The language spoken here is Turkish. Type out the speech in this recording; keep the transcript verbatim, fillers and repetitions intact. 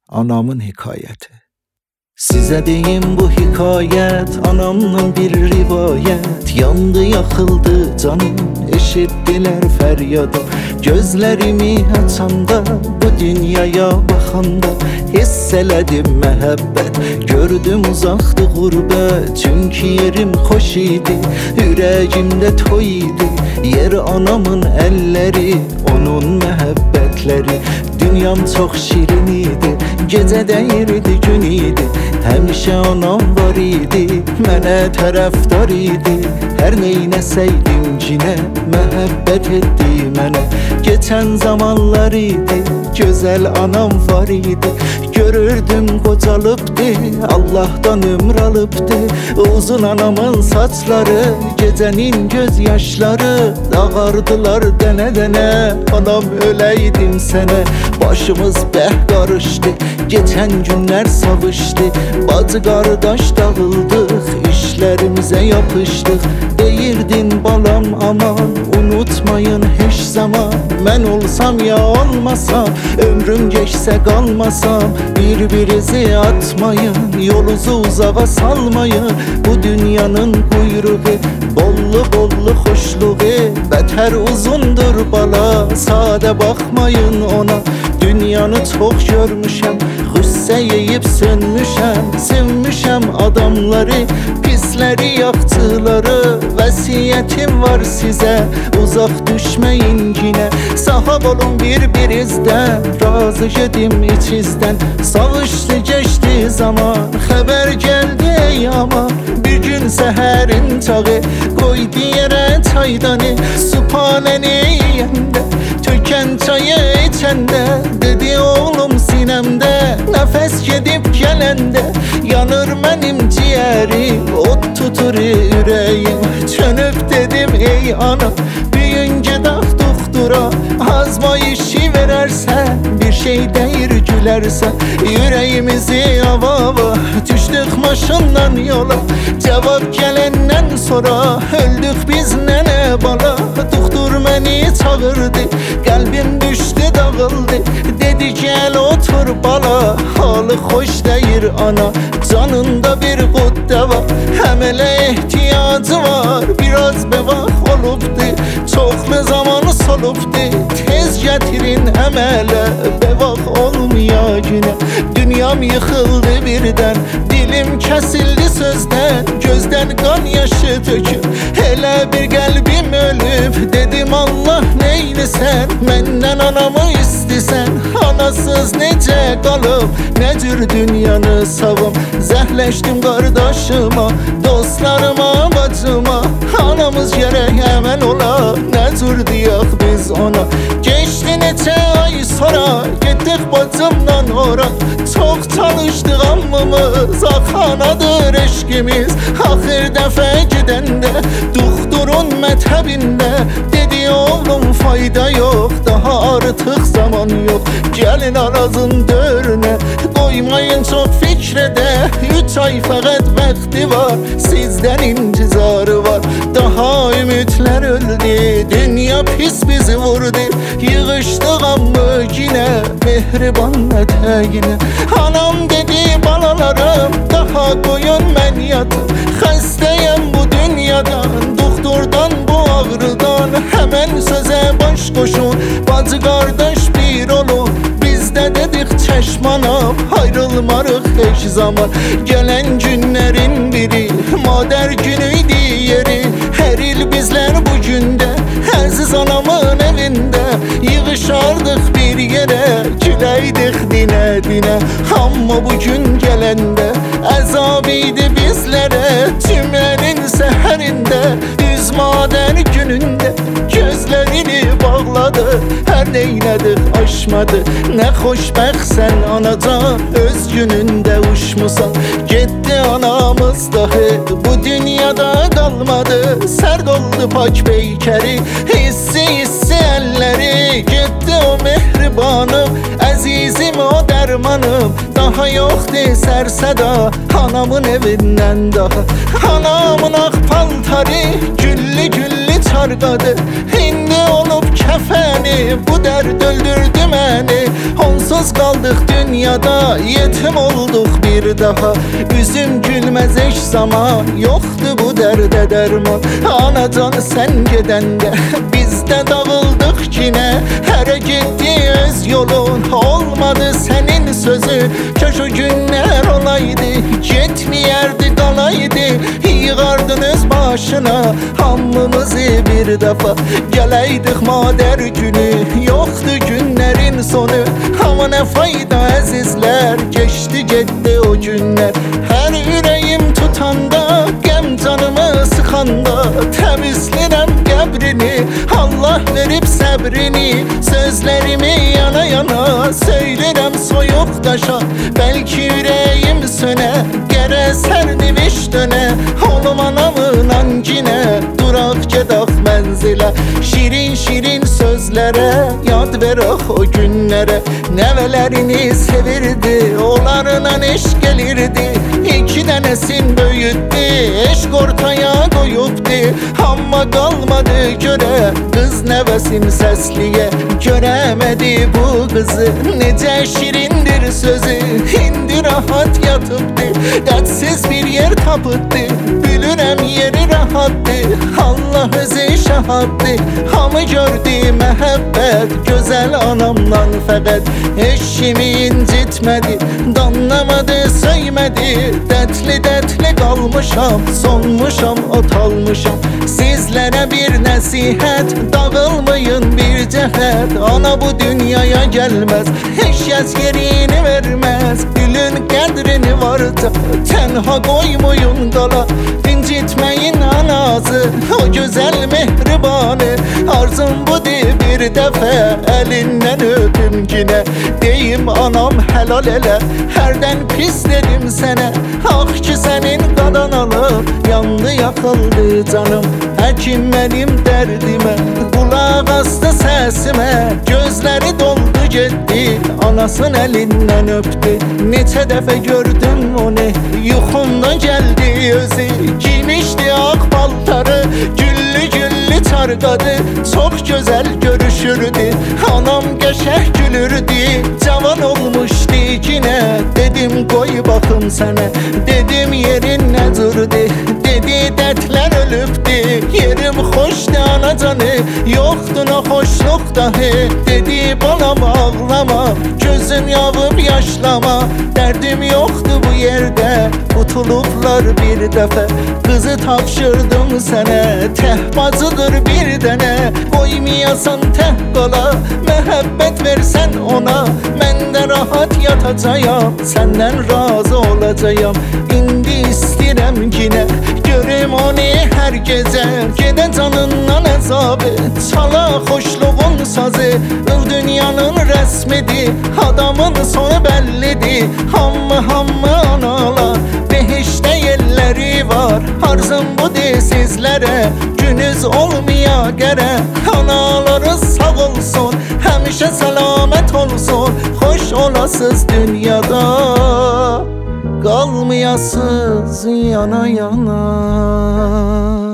anamın hikayeti. Size deyim bu hikayet, anamdan bir rivayet. Yandı yakıldı canım, eşittiler feryadım. Gözlerimi açanda, bu dünyaya bakanda hisseledim mehabbet. Gördüm uzaktı gurbet, çünkü yerim hoş idi. Yüreğimde toy idi, yer anamın elleri, onun mehabbetleri. Dünyam çok şirin idi, gece değirdi gün idi. Həmişə anam var idi, mənə tərəfdar idi. Hər neynəsəydim cinə, məhəbbət etdi mənə. Geçən zamanlar idi, gözəl anam var idi. Görürdüm qocalıbdı, Allah'tan ömür alıbdı. Uzun anamın saçları, gecenin gözyaşları. Ağardılar dənə dənə, anam öləydim sənə. Başımız bəh qarışdı, geçen günler savışdı. Bacı kardeş dağıldık, işlerimize yapıştık. Deyirdin balam aman, unutmayın hiç zaman. Ben olsam ya olmasam, ömrüm geçse kalmasam. Birbirinizi atmayın, yolunuzu uzağa salmayın. Bu dünyanın kuyruğu, bollu bollu hoşluğu. Beter uzundur bala, sade bakmayın ona. Dünyanı çok görmüşəm, qüssə yeyib sönmüşəm. Sevmişəm adamları, pisləri, yaxçıları. Vəsiyyətim var sizə, uzaq düşməyin yine. Sahab olun bir-birinizdən, razı gedim içizdən. Savuşdu geçti zaman, xəbər gəldi ey aman. Bir gün səhərin çağı, qoydu yerə çaydanı. Sübhanəni yeyəndə, tökən çayı içəndə. Dedi oğlum sinemde, nefes gedip gelende. Yanır benim ciğerim, ot tutur yüreğim. Çönüp dedim ey ana, büyünce dağ doktora. Azma işi verersen, bir şey değil gülersen. Yüreğimizi ava ava, düştük maşından yola. Cevap gelenden sonra, öldük biz nene bala. Doktor beni çağırdı, kalbim düştü dağıldı. Dedi gel otur bala, halı hoş değil ana. Canında bir kudde var, həmələ ihtiyacı var. Biraz bevah olubdu, çoxlu zamanı solubdu. Tez getirin əmələ, bevah olmaya güne. Dünyam yıkıldı birden, dilim kesildi sözden. Gözden kan yaşı töküp, hele bir kalbim ölüp. Dedim Allah neylisən, menden anamı istisen. Anasız nece kalıp, ne cür dünyanı savım. Zəhləşdim qardaşıma, dostlarıma, bacıma. Anamız gerek hemen ola, ne cür diyaq biz ona. Geçti neçə ay sonra, gittik bacımdan ora. Çok çalıştık ammımız, axanadır eşkimiz. Axir dəfə gidəndə, doktorun mətəbində. Dedi oğlum fayda yok, daha artık zaman yok. Gelin arazın dörne, koymayın çok fikrede. Üç ay fakat vakti var, sizden intizarı var. Daha ümitler öldü, dünya pis bizi vurdu. Yığıştık amma yine, mehriban eteğine. Anam dedi balalarım, daha koyun ben yatım. Xəstəyəm bu dünyadan, doktordan bu ağrıdan. Hemen söze baş koşun, bacı kardeş bir olun. Biz de dedik çeşmanam, ayrılmarıq heç zaman. Gelen günlerin biri, mader günüydü yeri. Her il bizler bu günde, əziz anamın evinde. Yığışardık bir yere, güləydik dine dine. Amma bu gün gelende, əzabıydı bizlere. Cümlenin seherinde, düz mader gününde. Gözlerini bağladı, her neyledik aşmadı. Ne xoşbəxtsən anacan, öz gününde uçmusan. Gitti anamız dahi, bu dünyada kalmadı. Serd oldu pak beykeri, hissi hissi elleri. Gitti o mehribanım, azizim o dermanım. Daha yoktu serseda, anamın evinden daha. Anamın ak paltarı, güllü güllü çarqadı. Hindi olup kefeni, bu dert öldürdü beni. Onsuz Yalnız kaldık dünyada, yetim olduk bir daha. Üzüm gülmez eş zaman, yoktu bu derde derman. Anacan sen gedende biz de dağıldık yine. Her gitti öz yolun, olmadı senin sözü. Köşü günler olaydı, gitmeyerdi kalaydı. Yığardınız başına hamımızı bir defa. Geleydik mader günü, yoktu günlerin sonu. Ama ne fayda azizler, geçti gitti o günler. Her yüreğim tutanda, gem canımı sıkanda, temizlerim kabrini, Allah verip sabrini. Sözlerimi yana yana söylerim soyuq daşa. Belki yüreğim söne, gere serdiviş döne. Oğlum anamın ancine, durak gedak menzile. Şirin şirin sözlere, yad verək o günlere. Nevelerini sevirdi, onlarla eş gelirdi. İki denesin böyüttü, eşk ortaya koyupdu. Amma kalmadı göre, kız nevesim sesliye. Göremedi bu kızı, nece şirindir sözü. İndi rahat yatıptı, dertsiz bir yer tapıttı. Bilirəm yeri rahattı, Allah özü şahattı. Hamı gördü mehabbet, güzel anamdan fəqət. Eşimi incitmedi, danlamadı söymedi. Dertli dertli kalmışam, sonmuşam ot almışam. Sizlere bir nasihat, dağılmayın bir cehet. Ana bu dünyaya gelmez, eşyaz yerini vermez. Gülün kadrini vardı, tenha koymayın kala. İncitmeyin anası, o güzel mehribanı. Arzum budur bir defa, elinden öpüm yine. Deyim anam helal ele, herden pis dedim sene. Ah ki senin qadan alıp, yandı yakıldı canım. Həkim benim derdime, kulak astı sesime. Gözleri doldu gitti, anasın elinden öptü. Neçə defa gördüm onu, yuxumda geldi özü. Giymişti ak paltarı, güllü güllü tarqadı. Çok güzel görüşürdü, anam qəşəh gülürdü. Cavan olmuşdu yine, dedim koy bakım sana. Dedim yerin nedirdi, dedi dertler ölüptü. Yerim hoşdu anacanı, yoktu ne hoşluk dahi. Dedi balam ağlama, gözüm yağıp yaşlama. Derdim yoktu bu yerde, tutulublar bir defa. Kızı tapşırdım sana, tehbazıdır bir dene. Koymayasan teh qala, mehabbet versen ona. Ben de rahat yatacağım, senden razı olacağım. İndi istirem yine, görüm onu her gece. Gede canından azabı, çala hoşluğun sazı. Dünyanın resmidi, adamın sonu bellidir. Hamma hamma analar, behişte yerleri var. Arzum budur sizlere, günüz olmaya gere. Analarınız sağ olsun, həmişə selamet olsun. Hoş olasız dünyada, kalmayasız yana yana.